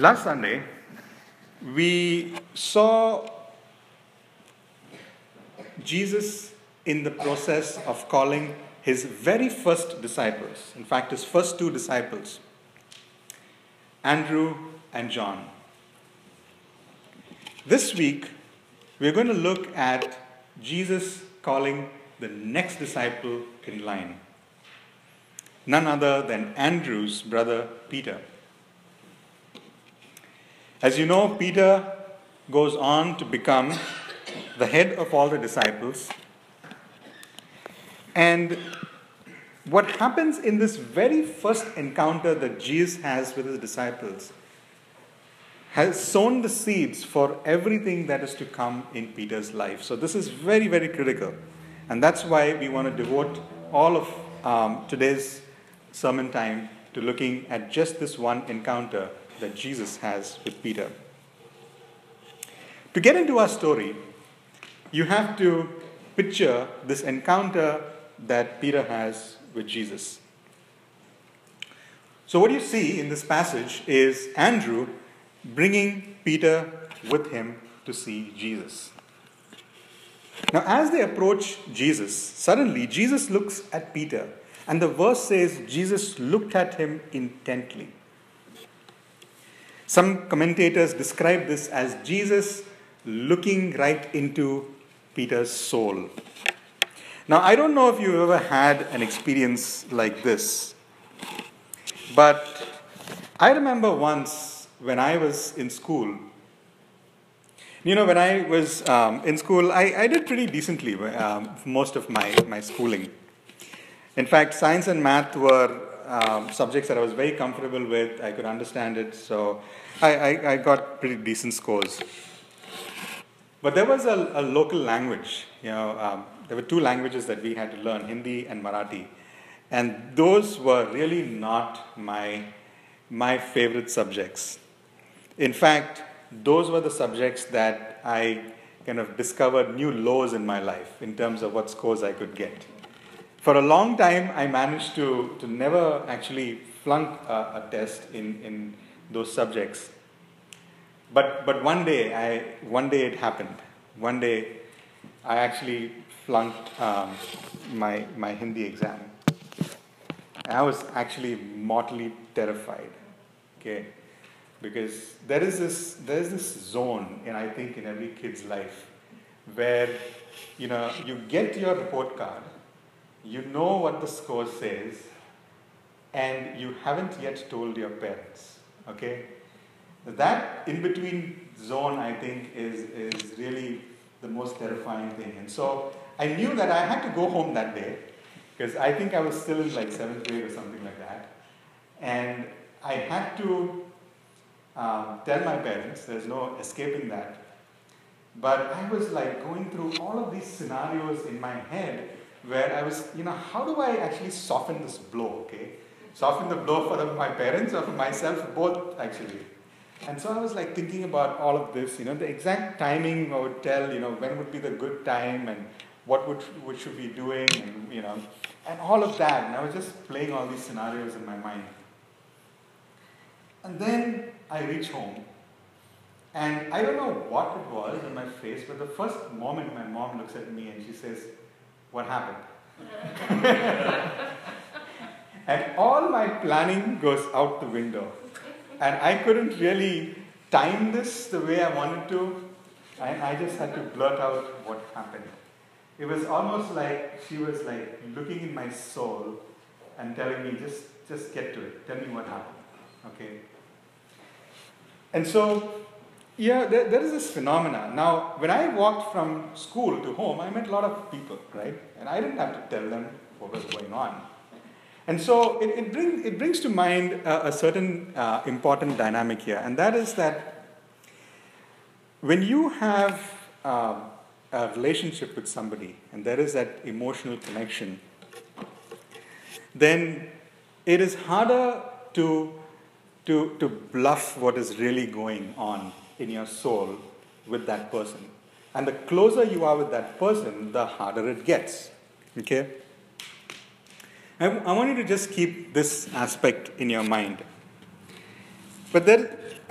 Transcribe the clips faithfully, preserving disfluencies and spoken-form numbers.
Last Sunday, we saw Jesus in the process of calling his very first disciples, in fact, his first two disciples, Andrew and John. This week, we're going to look at Jesus calling the next disciple in line, none other than Andrew's brother Peter. As you know, Peter goes on to become the head of all the disciples. And what happens in this very first encounter that Jesus has with his disciples has sown the seeds for everything that is to come in Peter's life. So this is very, very critical. And that's why we want to devote all of um, today's sermon time to looking at just this one encounter that Jesus has with Peter. To get into our story, you have to picture this encounter that Peter has with Jesus. So what you see in this passage is Andrew bringing Peter with him to see Jesus. Now, as they approach Jesus, suddenly Jesus looks at Peter, and the verse says Jesus looked at him intently. Some commentators describe this as Jesus looking right into Peter's soul. Now, I don't know if you've ever had an experience like this, but I remember once when I was in school, you know, when I was um, in school, I, I did pretty decently um, most of my, my schooling. In fact, science and math were um, subjects that I was very comfortable with. I could understand it, so I, I, I got pretty decent scores. But there was a, a local language, you know, um, there were two languages that we had to learn, Hindi and Marathi. And those were really not my, my favorite subjects. In fact, those were the subjects that I kind of discovered new lows in my life in terms of what scores I could get. For a long time, I managed to, to never actually flunk a, a test in, in those subjects. But but one day, I one day it happened. One day, I actually flunked um, my my Hindi exam. I was actually mortally terrified. Okay, because there is this there is this zone, and I think in every kid's life, where you know you get your report card, you know what the score says, and you haven't yet told your parents. Okay. That in-between zone, I think, is, is really the most terrifying thing. And so I knew that I had to go home that day, because I think I was still in like seventh grade or something like that. And I had to um, tell my parents, there's no escaping that. But I was like going through all of these scenarios in my head where I was, you know, how do I actually soften this blow, okay? Soften the blow for the, my parents or for myself, both actually. And so I was like thinking about all of this, you know, the exact timing I would tell, you know, when would be the good time and what would what should we be doing, and, you know, and all of that. And I was just playing all these scenarios in my mind. And then I reach home, and I don't know what it was on my face, but the first moment my mom looks at me and she says, "What happened?" And all my planning goes out the window. And I couldn't really time this the way I wanted to. And I just had to blurt out what happened. It was almost like she was like looking in my soul and telling me, just, just get to it. Tell me what happened. Okay. And so, yeah, there, there is this phenomena. Now, when I walked from school to home, I met a lot of people, right? And I didn't have to tell them what was going on. And so it, it, bring, it brings to mind a, a certain uh, important dynamic here, and that is that when you have uh, a relationship with somebody, and there is that emotional connection, then it is harder to, to, to bluff what is really going on in your soul with that person. And the closer you are with that person, the harder it gets. Okay? I, I want you to just keep this aspect in your mind. But there,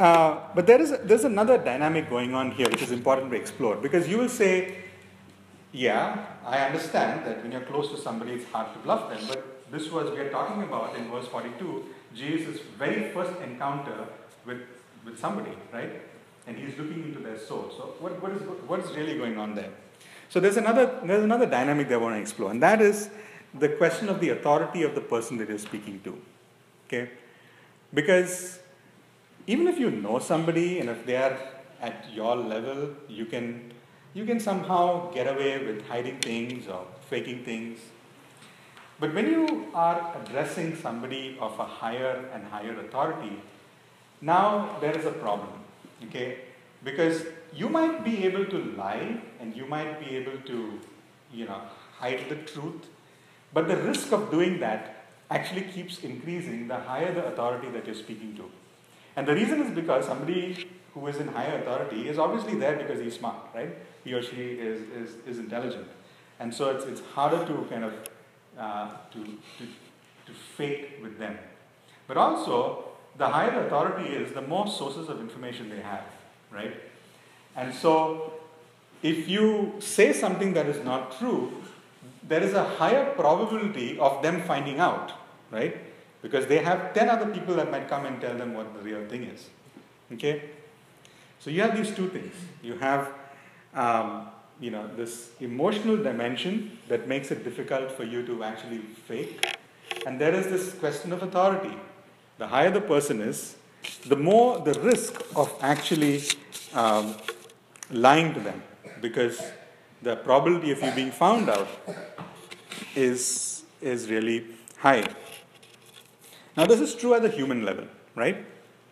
uh, but there is a, there's another dynamic going on here which is important to explore, because you will say, yeah, I understand that when you're close to somebody it's hard to love them, but this was, we are talking about in verse forty-two, Jesus' very first encounter with, with somebody, right? And he's looking into their soul. So what, what is what is really going on there? So there's another there's another dynamic that I want to explore, and that is the question of the authority of the person that you're speaking to. Okay? Because even if you know somebody and if they are at your level, you can you can somehow get away with hiding things or faking things. But when you are addressing somebody of a higher and higher authority, now there is a problem. Okay? Because you might be able to lie and you might be able to, you know, hide the truth, but the risk of doing that actually keeps increasing the higher the authority that you're speaking to. And the reason is because somebody who is in higher authority is obviously there because he's smart, right? He or she is, is, is intelligent. And so it's, it's harder to kind of, uh, to, to, to fake with them. But also, the higher authority is, the more sources of information they have, right? And so, if you say something that is not true, there is a higher probability of them finding out, right? Because they have ten other people that might come and tell them what the real thing is. Okay? So you have these two things. You have, um, you know, this emotional dimension that makes it difficult for you to actually fake. And there is this question of authority. The higher the person is, the more the risk of actually um, lying to them, because the probability of you being found out is, is really high. Now, this is true at the human level, right?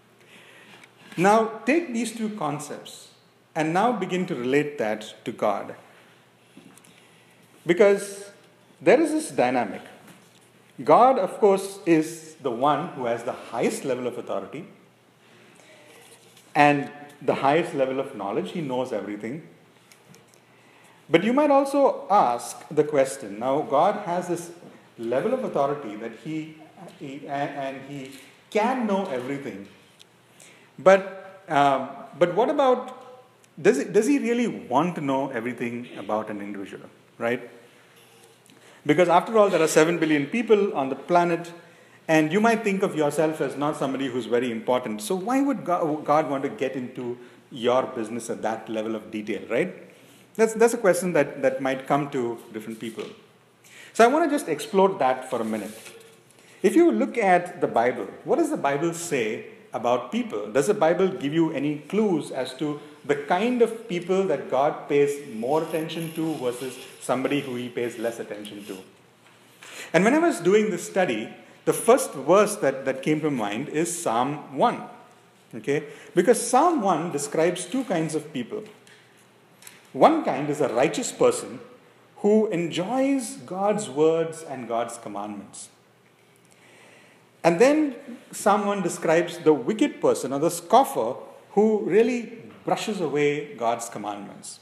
Now, take these two concepts and now begin to relate that to God. Because there is this dynamic. God, of course, is the one who has the highest level of authority and the highest level of knowledge. He knows everything. But you might also ask the question, now God has this level of authority that he, he and he can know everything. But um, but what about, does, it, does he really want to know everything about an individual, right? Because after all, there are seven billion people on the planet, and you might think of yourself as not somebody who's very important. So why would God, God want to get into your business at that level of detail, right? That's, that's a question that, that might come to different people. So I want to just explore that for a minute. If you look at the Bible, what does the Bible say about people? Does the Bible give you any clues as to the kind of people that God pays more attention to versus somebody who he pays less attention to? And when I was doing this study, the first verse that, that came to mind is Psalm one. Okay? Because Psalm one describes two kinds of people. One kind is a righteous person who enjoys God's words and God's commandments. And then Psalm one describes the wicked person or the scoffer who really brushes away God's commandments.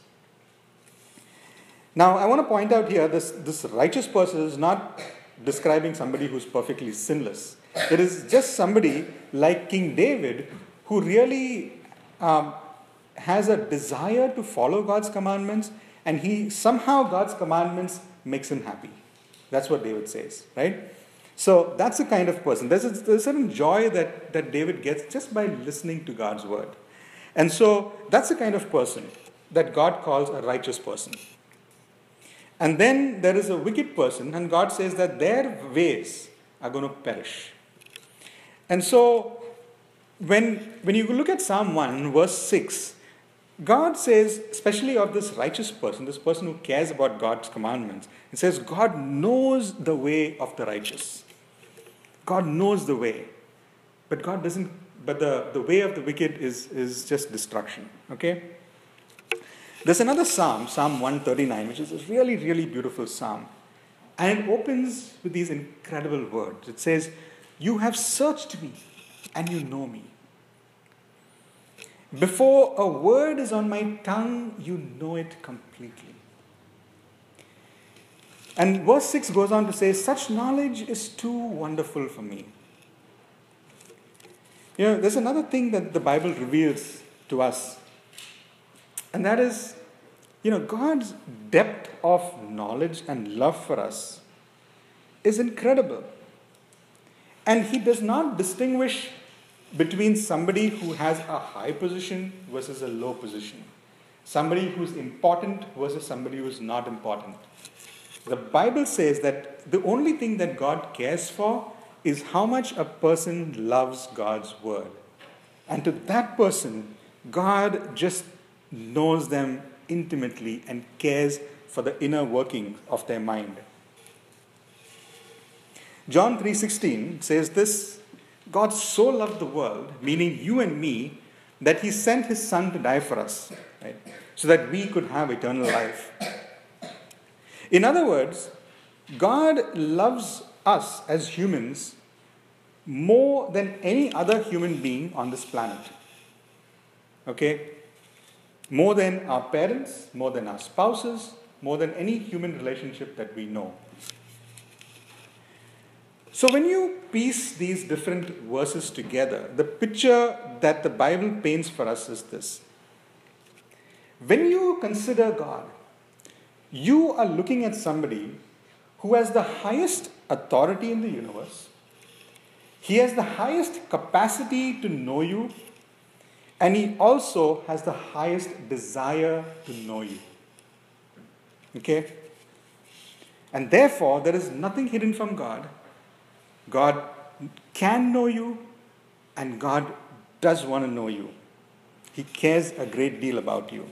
Now, I want to point out here, this, this righteous person is not describing somebody who's perfectly sinless. It is just somebody like King David who really um, has a desire to follow God's commandments, and he somehow God's commandments makes him happy. That's what David says, right? So that's the kind of person. There's a, there's a certain joy that, that David gets just by listening to God's word. And so that's the kind of person that God calls a righteous person. And then there is a wicked person, and God says that their ways are going to perish. And so when, when you look at Psalm one, verse six, God says, especially of this righteous person, this person who cares about God's commandments, it says God knows the way of the righteous. God knows the way. But God doesn't, but the, the way of the wicked is, is just destruction. Okay? There's another psalm, Psalm one thirty-nine, which is a really, really beautiful psalm. And it opens with these incredible words. It says, "You have searched me, and you know me. Before a word is on my tongue, you know it completely." And verse six goes on to say, "Such knowledge is too wonderful for me." You know, there's another thing that the Bible reveals to us, and that is, you know, God's depth of knowledge and love for us is incredible. And He does not distinguish between somebody who has a high position versus a low position, somebody who's important versus somebody who's not important. The Bible says that the only thing that God cares for is how much a person loves God's word. And to that person, God just knows them intimately and cares for the inner working of their mind. John three sixteen says this: God so loved the world, meaning you and me, that He sent His Son to die for us, right? So that we could have eternal life. In other words, God loves us as humans more than any other human being on this planet. Okay? More than our parents, more than our spouses, more than any human relationship that we know. So when you piece these different verses together, the picture that the Bible paints for us is this. When you consider God, you are looking at somebody who has the highest authority in the universe. He has the highest capacity to know you, and He also has the highest desire to know you. Okay? And therefore, there is nothing hidden from God. God can know you, and God does want to know you. He cares a great deal about you.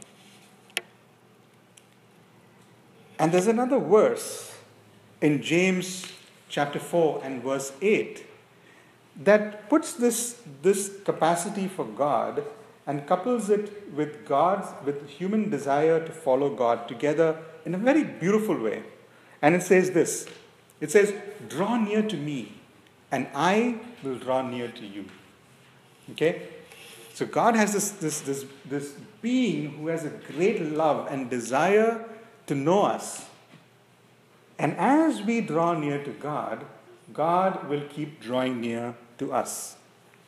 And there's another verse in James chapter four and verse eight that puts this, this capacity for God and couples it with God's, with human desire to follow God together in a very beautiful way. And it says this. It says, draw near to me, and I will draw near to you. Okay? So God has this, this, this, this being who has a great love and desire to know us. And as we draw near to God, God will keep drawing near to us.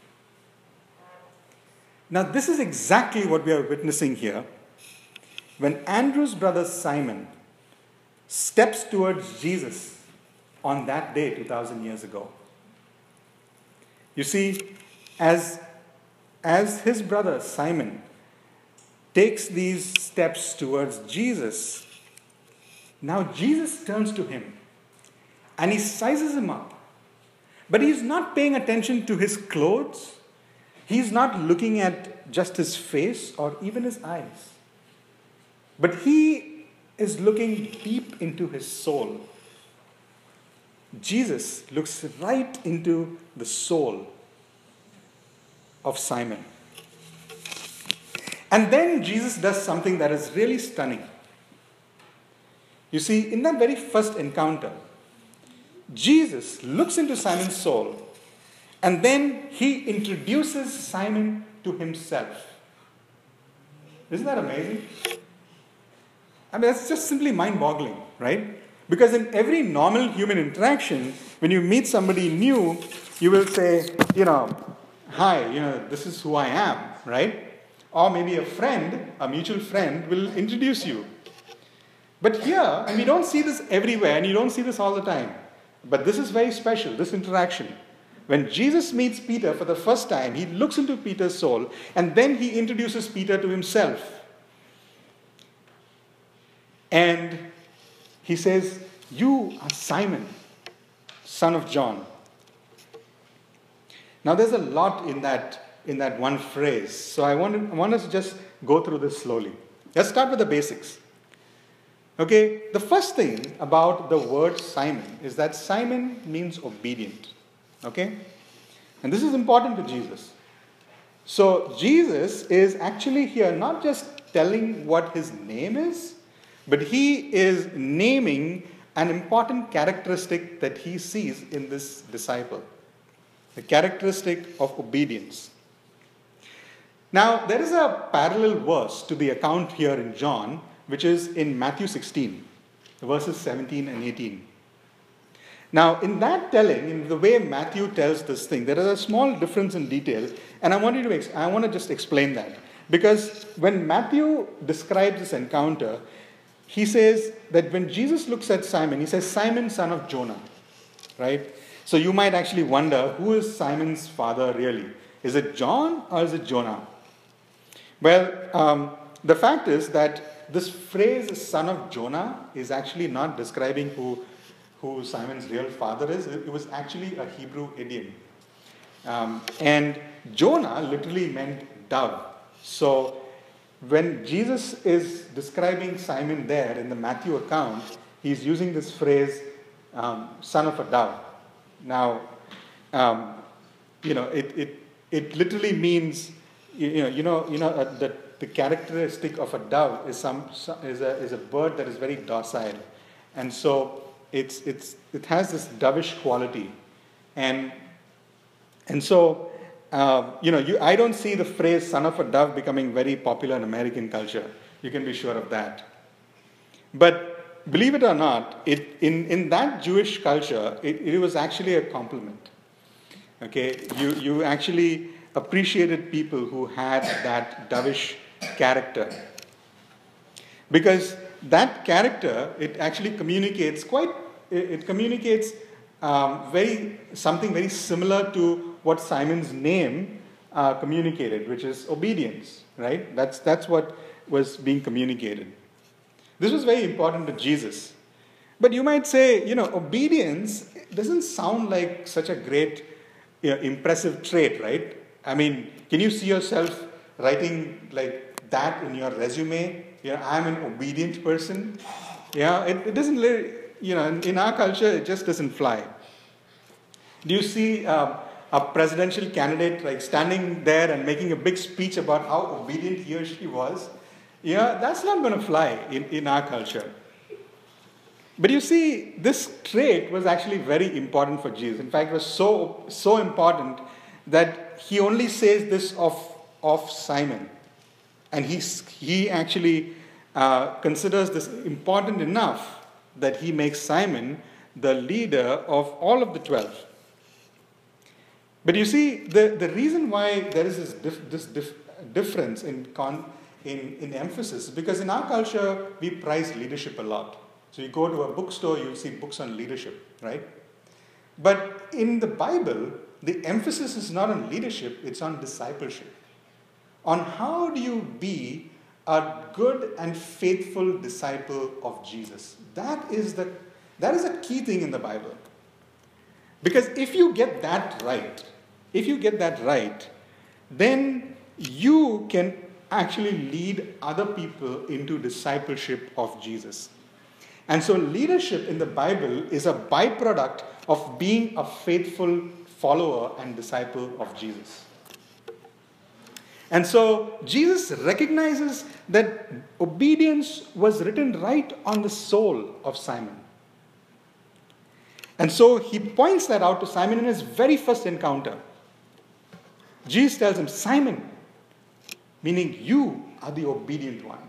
Now, this is exactly what we are witnessing here when Andrew's brother Simon steps towards Jesus on that day two thousand years ago. You see, as, as his brother Simon takes these steps towards Jesus, now Jesus turns to him and He sizes him up. But He's not paying attention to his clothes. He's not looking at just his face or even his eyes. But He is looking deep into his soul. Jesus looks right into the soul of Simon. And then Jesus does something that is really stunning. You see, in that very first encounter, Jesus looks into Simon's soul, and then He introduces Simon to Himself. Isn't that amazing? I mean, that's just simply mind-boggling, right? Because in every normal human interaction, when you meet somebody new, you will say, you know, hi, you know, this is who I am, right? Or maybe a friend, a mutual friend, will introduce you. But here, and we don't see this everywhere, and you don't see this all the time. But this is very special, this interaction. When Jesus meets Peter for the first time, He looks into Peter's soul, and then He introduces Peter to Himself. And He says, you are Simon, son of John. Now there's a lot in that, in that one phrase. So I want, to, I want us to just go through this slowly. Let's start with the basics. Okay, the first thing about the word Simon is that Simon means obedient. Okay? And this is important to Jesus. So Jesus is actually here not just telling what His name is, but He is naming an important characteristic that He sees in this disciple. The characteristic of obedience. Now, there is a parallel verse to the account here in John, which is in Matthew sixteen, verses seventeen and eighteen. Now, in that telling, in the way Matthew tells this thing, there is a small difference in detail, and I want you to ex- I want to just explain that. Because when Matthew describes this encounter, he says that when Jesus looks at Simon, he says, Simon, son of Jonah, right? So you might actually wonder, who is Simon's father really? Is it John or is it Jonah? Well, um, the fact is that this phrase, son of Jonah, is actually not describing who, who Simon's real father is. It was actually a Hebrew idiom. Um, and Jonah literally meant dove. So when Jesus is describing Simon there in the Matthew account, he's using this phrase, um, son of a dove. Now, um, you know, it, it, it literally means, you know, you know, you know uh, the, the characteristic of a dove is, some, is, a, is a bird that is very docile. And so it's, it's, it has this dovish quality. And, and so, uh, you know, you, I don't see the phrase son of a dove becoming very popular in American culture. You can be sure of that. But believe it or not, it, in, in that Jewish culture, it, it was actually a compliment. Okay, you, you actually appreciated people who had that dovish character. Because that character, it actually communicates quite, it, it communicates um, very, something very similar to what Simon's name uh, communicated, which is obedience, right? That's, that's what was being communicated. This was very important to Jesus. But you might say, you know, obedience doesn't sound like such a great, you know, impressive trait, right? I mean, can you see yourself writing like that in your resume? You know, I'm an obedient person. Yeah, it, it doesn't, you know, in, in our culture, it just doesn't fly. Do you see uh, a presidential candidate like standing there and making a big speech about how obedient he or she was? Yeah, that's not going to fly in, in our culture. But you see, this trait was actually very important for Jesus. In fact, it was so, so important that he only says this of, of Simon. And he's, he actually uh, considers this important enough that he makes Simon the leader of all of the twelve. But you see, the, the reason why there is this, dif, this dif, difference in, con, in, in emphasis is because in our culture, we prize leadership a lot. So you go to a bookstore, you'll see books on leadership, right? But in the Bible, the emphasis is not on leadership, it's on discipleship. On how do you be a good and faithful disciple of Jesus. That is the, that is a key thing in the Bible. Because if you get that right, if you get that right, then you can actually lead other people into discipleship of Jesus. And so leadership in the Bible is a byproduct of being a faithful follower and disciple of Jesus. And so Jesus recognizes that obedience was written right on the soul of Simon. And so he points that out to Simon in his very first encounter. Jesus tells him, Simon, meaning you are the obedient one.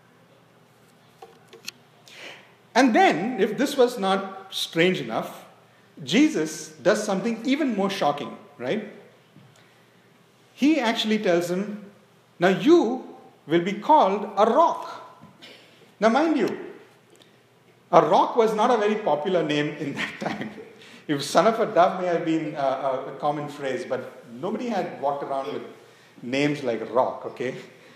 And then, if this was not strange enough, Jesus does something even more shocking, right? He actually tells him, now you will be called a rock. Now mind you, a rock was not a very popular name in that time. If son of a dove may have been a, a common phrase, but nobody had walked around with names like rock, okay?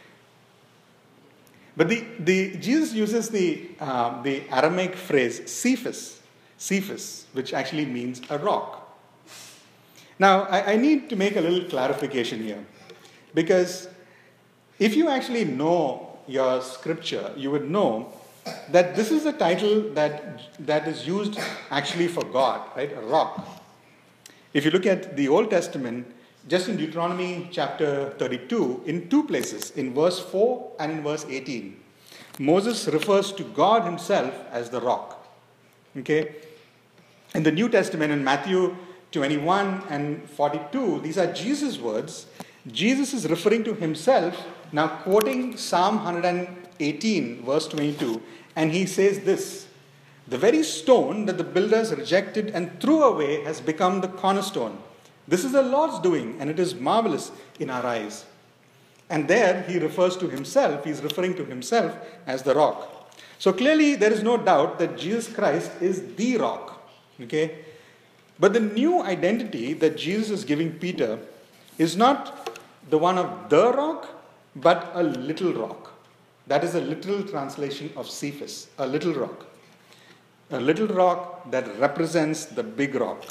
But the, the Jesus uses the, uh, the Aramaic phrase Cephas, Cephas, which actually means a rock. Now, I, I need to make a little clarification here. Because if you actually know your scripture, you would know that this is a title that, that is used actually for God, right? A rock. If you look at the Old Testament, just in Deuteronomy chapter thirty-two, in two places, in verse four and in verse eighteen, Moses refers to God himself as the rock. Okay? In the New Testament, in Matthew twenty-one and forty-two, these are Jesus' words. Jesus is referring to himself, now quoting Psalm one eighteen, verse twenty-two, and he says this, The very stone that the builders rejected and threw away has become the cornerstone. This is the Lord's doing, and it is marvelous in our eyes. And there he refers to himself, he's referring to himself as the rock. So clearly there is no doubt that Jesus Christ is the rock. Okay? But the new identity that Jesus is giving Peter is not the one of the rock, but a little rock. That is a literal translation of Cephas, a little rock. A little rock that represents the big rock,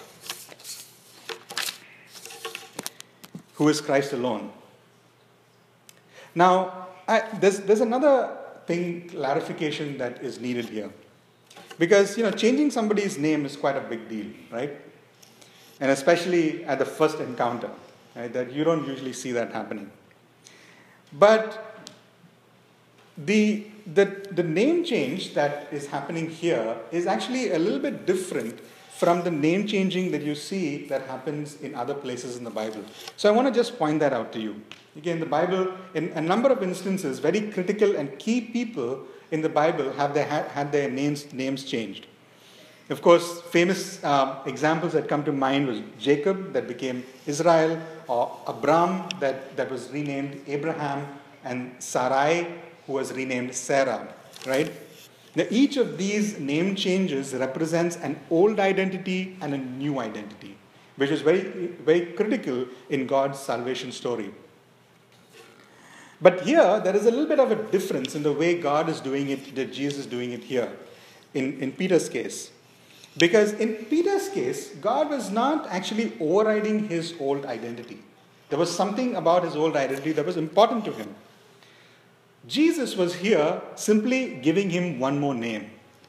who is Christ alone. Now, I, there's, there's another thing, clarification that is needed here. Because, you know, changing somebody's name is quite a big deal, right? And especially at the first encounter, right? That you don't usually see that happening. But the, the, the name change that is happening here is actually a little bit different from the name changing that you see that happens in other places in the Bible. So I want to just point that out to you. Again, the Bible, in a number of instances, very critical and key people in the Bible have their, had their names, names changed. Of course, famous uh, examples that come to mind was Jacob, that became Israel, or Abram, that, that was renamed Abraham, and Sarai, who was renamed Sarah, right? Now, each of these name changes represents an old identity and a new identity, which is very, very critical in God's salvation story. But here, there is a little bit of a difference in the way God is doing it, that Jesus is doing it here, in, in Peter's case. Because in Peter's case, God was not actually overriding his old identity. There was something about his old identity that was important to him. Jesus was here simply giving him one more name.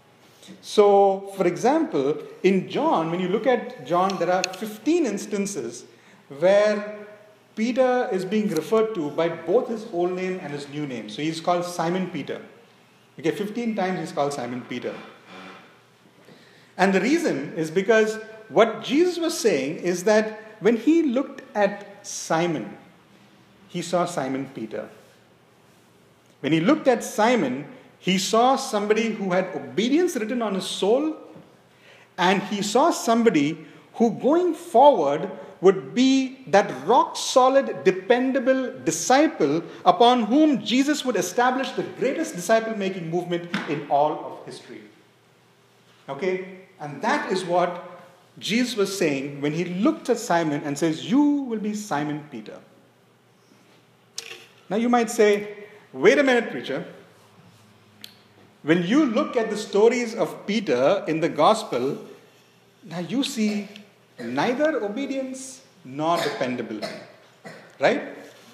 So, for example, in John, when you look at John, there are fifteen instances where Peter is being referred to by both his old name and his new name. So he's called Simon Peter. Okay, fifteen times he's called Simon Peter. And the reason is because what Jesus was saying is that when he looked at Simon, he saw Simon Peter. When he looked at Simon, he saw somebody who had obedience written on his soul, and he saw somebody who going forward would be that rock-solid, dependable disciple upon whom Jesus would establish the greatest disciple-making movement in all of history. Okay? And that is what Jesus was saying when he looked at Simon and says, "You will be Simon Peter." Now you might say, wait a minute, preacher. When you look at the stories of Peter in the gospel, now you see neither obedience nor dependability. Right?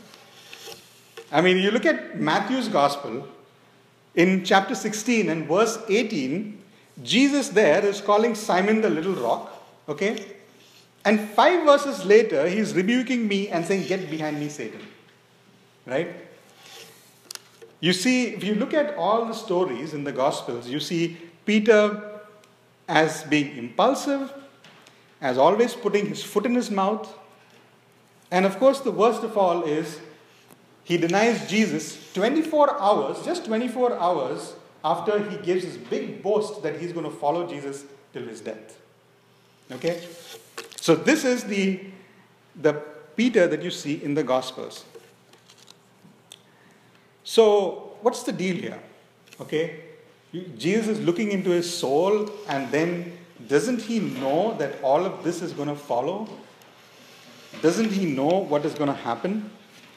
I mean, you look at Matthew's gospel, in chapter sixteen and verse eighteen, Jesus there is calling Simon the little rock. Okay? And five verses later, he's rebuking me and saying, "Get behind me, Satan." Right? You see, if you look at all the stories in the Gospels, you see Peter as being impulsive, as always putting his foot in his mouth. And of course, the worst of all is he denies Jesus twenty-four hours, just twenty-four hours after he gives his big boast that he's going to follow Jesus till his death. Okay? So this is the, the Peter that you see in the Gospels. So, what's the deal here? Okay, Jesus is looking into his soul, and then doesn't he know that all of this is going to follow? Doesn't he know what is going to happen?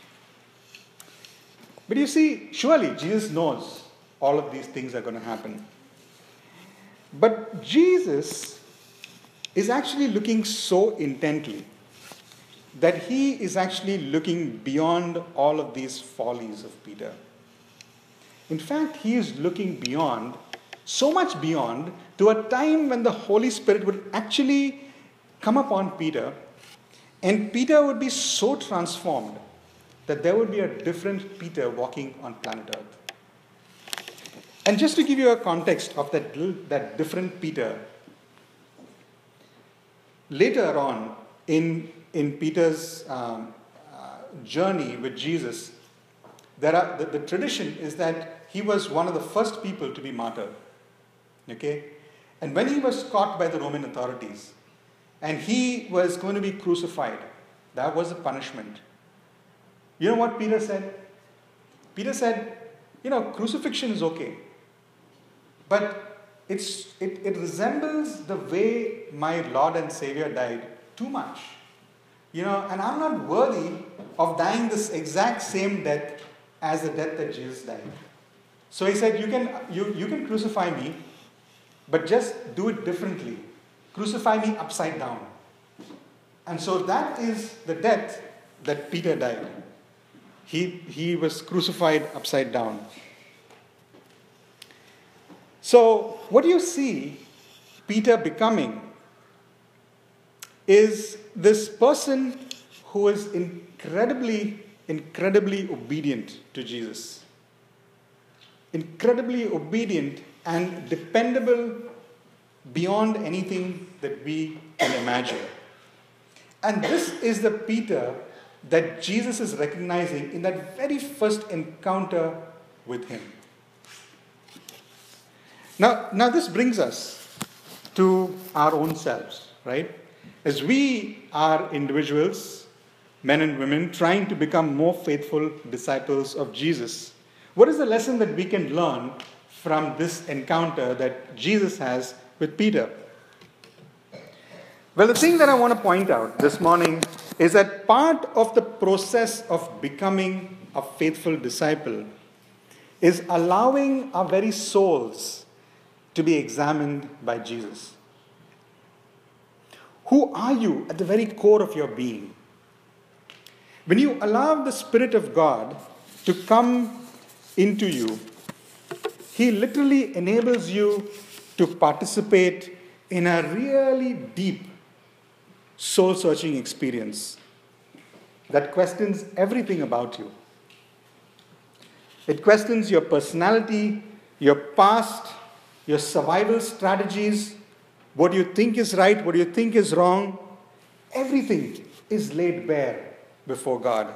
But you see, surely Jesus knows all of these things are going to happen. But Jesus is actually looking so intently that he is actually looking beyond all of these follies of Peter. In fact, he is looking beyond, so much beyond, to a time when the Holy Spirit would actually come upon Peter, and Peter would be so transformed that there would be a different Peter walking on planet Earth. And just to give you a context of that, that different Peter, later on in In Peter's um, uh, journey with Jesus, there are, the, the tradition is that he was one of the first people to be martyred. Okay? And when he was caught by the Roman authorities and he was going to be crucified, that was the punishment. You know what Peter said? Peter said, you know, crucifixion is okay. But it's, it, it resembles the way my Lord and Savior died too much. You know, and I'm not worthy of dying this exact same death as the death that Jesus died. So he said, you can, you, you can crucify me, but just do it differently. Crucify me upside down. And so that is the death that Peter died. He, he was crucified upside down. So what you see Peter becoming is this person who is incredibly, incredibly obedient to Jesus. Incredibly obedient and dependable beyond anything that we can imagine. And this is the Peter that Jesus is recognizing in that very first encounter with him. Now, now this brings us to our own selves, right? As we are individuals, men and women, trying to become more faithful disciples of Jesus, what is the lesson that we can learn from this encounter that Jesus has with Peter? Well, the thing that I want to point out this morning is that part of the process of becoming a faithful disciple is allowing our very souls to be examined by Jesus. Who are you at the very core of your being? When you allow the Spirit of God to come into you, He literally enables you to participate in a really deep soul-searching experience that questions everything about you. It questions your personality, your past, your survival strategies, what you think is right, what you think is wrong. Everything is laid bare before God.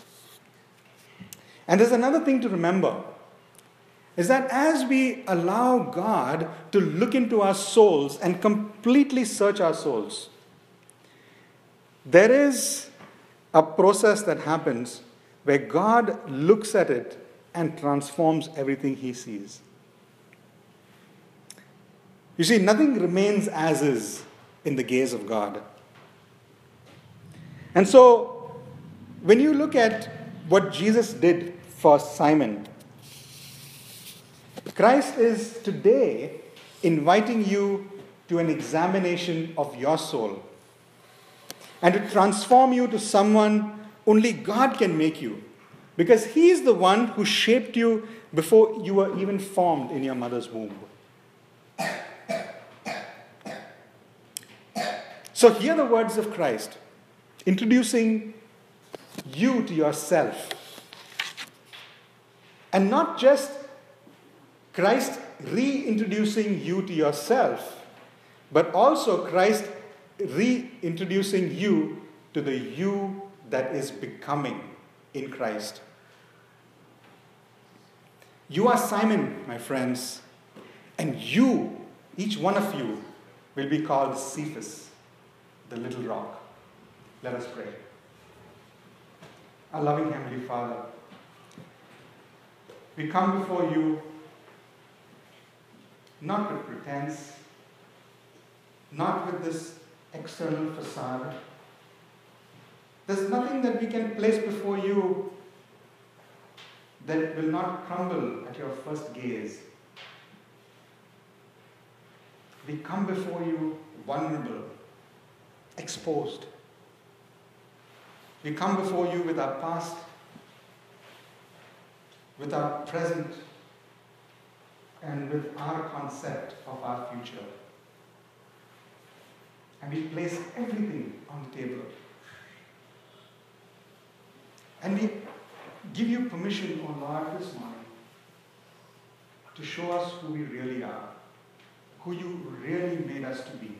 And there's another thing to remember, is that as we allow God to look into our souls and completely search our souls, there is a process that happens where God looks at it and transforms everything He sees. You see, nothing remains as is in the gaze of God. And so, when you look at what Jesus did for Simon, Christ is today inviting you to an examination of your soul and to transform you to someone only God can make you, because He is the one who shaped you before you were even formed in your mother's womb. So hear the words of Christ, introducing you to yourself. And not just Christ reintroducing you to yourself, but also Christ reintroducing you to the you that is becoming in Christ. You are Simon, my friends, and you, each one of you, will be called Cephas, the little rock. Let us pray. Our loving Heavenly Father, we come before you not with pretense, not with this external facade. There's nothing that we can place before you that will not crumble at your first gaze. We come before you vulnerable, exposed. We come before you with our past, with our present, and with our concept of our future. And we place everything on the table. And we give you permission, O Lord, this morning to show us who we really are, who you really made us to be,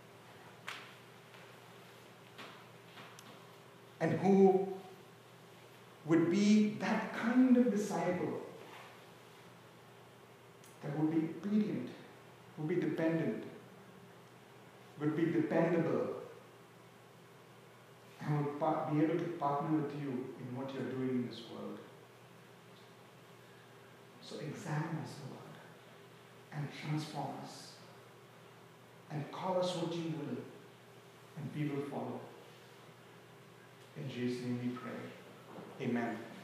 and who would be that kind of disciple that would be obedient, would be dependent, would be dependable, and would pa- be able to partner with you in what you're doing in this world. So examine us, Lord, and transform us, and call us what you will, and we will follow. In Jesus' name we pray. Amen.